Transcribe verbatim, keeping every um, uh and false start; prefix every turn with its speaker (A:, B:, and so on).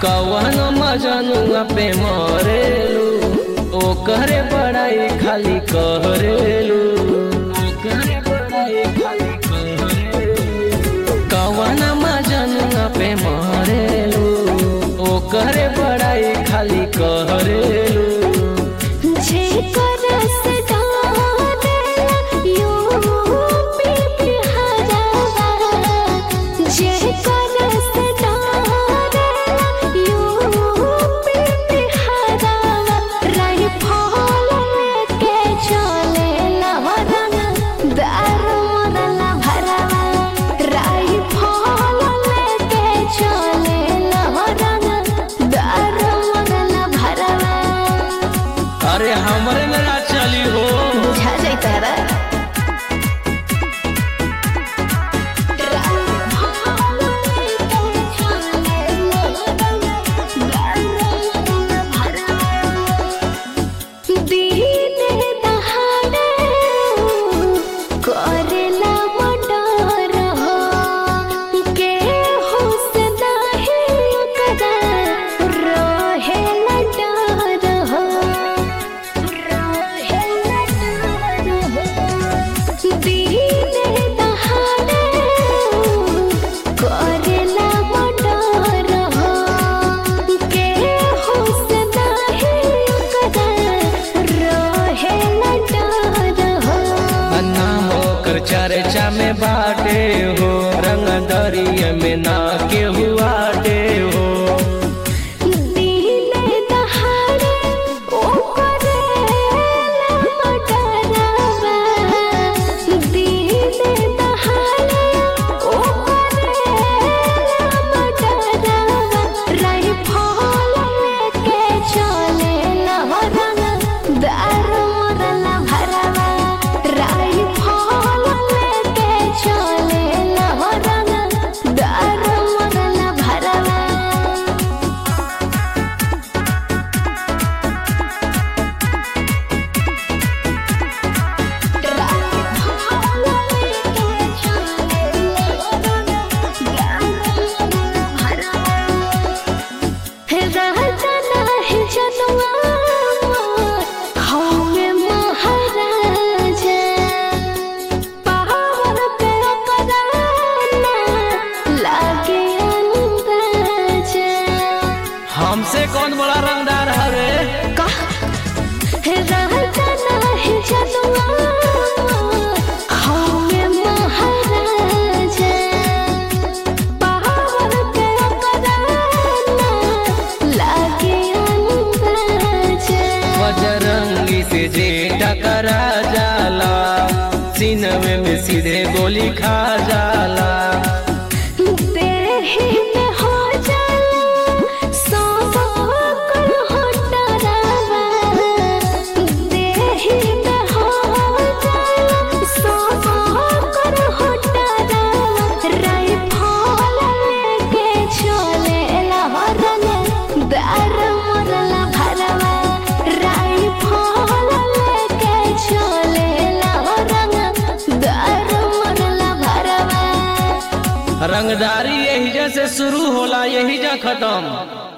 A: कवन मजनुआ पे मरेलू ओकरे बड़ाई खाली करेलू ओकरे बड़ाई खाली करेलू कवन मजनुआ पे मरेलू ओकरे बड़ाई खाली करेलू अरे हमरे मेरा चली हो
B: बुझा जाता रे
A: चर्चा में बाटे हो रंग दरिया में ना के हुआ दे हो हमसे कौन बड़ा रंगदार हवे
B: का हे रहता नाही जनुआ हमें महाराजा पावर के कराना लागे अंदाजा
A: बजरंगी से जे टकरा जाला सीने में सीधे गोली खा जाला रंगदारी यही जा से शुरू होला यही जा खत्म।